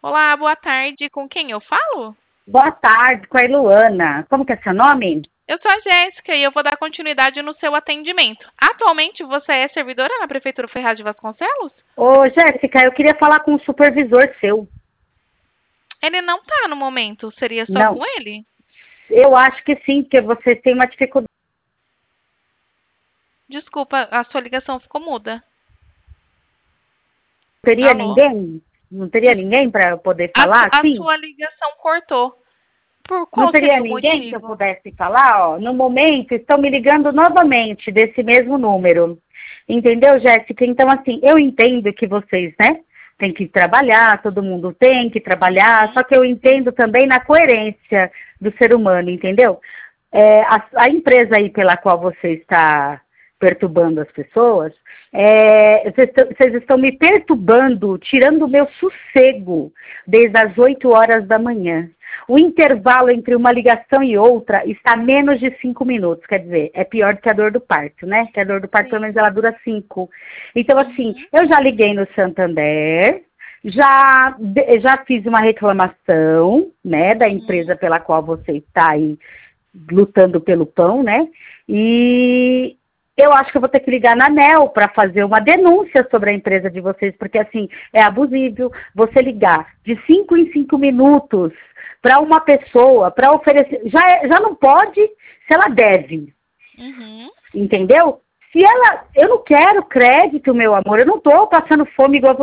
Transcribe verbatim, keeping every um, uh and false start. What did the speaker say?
Olá, boa tarde. Com quem eu falo? Boa tarde, com a Iluana. Como que é seu nome? Eu sou a Jéssica e eu vou dar continuidade no seu atendimento. Atualmente você é servidora na Prefeitura Ferraz de Vasconcelos? Ô, Jéssica, eu queria falar com o supervisor seu. Ele não tá no momento. Seria só Não, com ele? eu acho que sim, porque você tem uma dificuldade. Desculpa, a sua ligação ficou muda. Não teria Alô? ninguém? Não teria ninguém para poder A, su- falar? a Sim. sua ligação cortou. Por Não qual teria seria o ninguém que eu motivo? pudesse falar? Ó, no momento, estão me ligando novamente desse mesmo número. Entendeu, Jéssica? Então, assim, eu entendo que vocês, né, têm que trabalhar, todo mundo tem que trabalhar, só que eu entendo também na coerência do ser humano, entendeu? É, a, a empresa aí pela qual você está perturbando as pessoas, é, vocês, vocês estão me perturbando, tirando o meu sossego desde as oito horas da manhã. O intervalo entre uma ligação e outra está a menos de cinco minutos, quer dizer, é pior do que a dor do parto, né? Que a dor do parto, pelo menos, Sim. ela dura cinco. Então, assim, Uhum. eu já liguei no Santander, já, já fiz uma reclamação, né, da Uhum. empresa pela qual você está aí lutando pelo pão, né? E eu acho que eu vou ter que ligar na ANEEL para fazer uma denúncia sobre a empresa de vocês, porque assim, é abusivo você ligar de cinco em cinco minutos para uma pessoa, para oferecer, já, é, já não pode se ela deve, Uhum. entendeu? Se ela, eu não quero crédito, meu amor, eu não estou passando fome igual você.